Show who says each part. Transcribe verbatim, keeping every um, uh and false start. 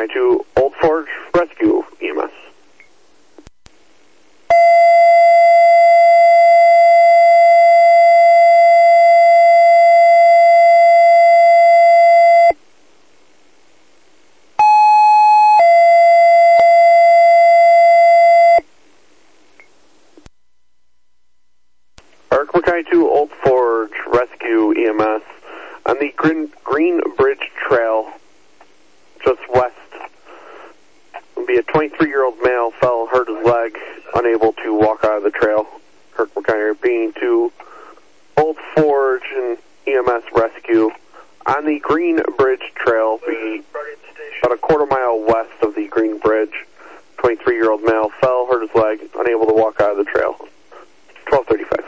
Speaker 1: McKinney two, Old Forge, Rescue, E M S. McKinney two, Old Forge, Rescue, E M S. On the Green, Green Bridge Trail, just west, will be a twenty-three-year-old male fell, hurt his leg, unable to walk out of the trail. Kirk McKinney being to Old Forge and E M S Rescue. On the Green Bridge Trail, be about a quarter mile west of the Green Bridge. twenty-three-year-old male fell, hurt his leg, unable to walk out of the trail. twelve thirty-five.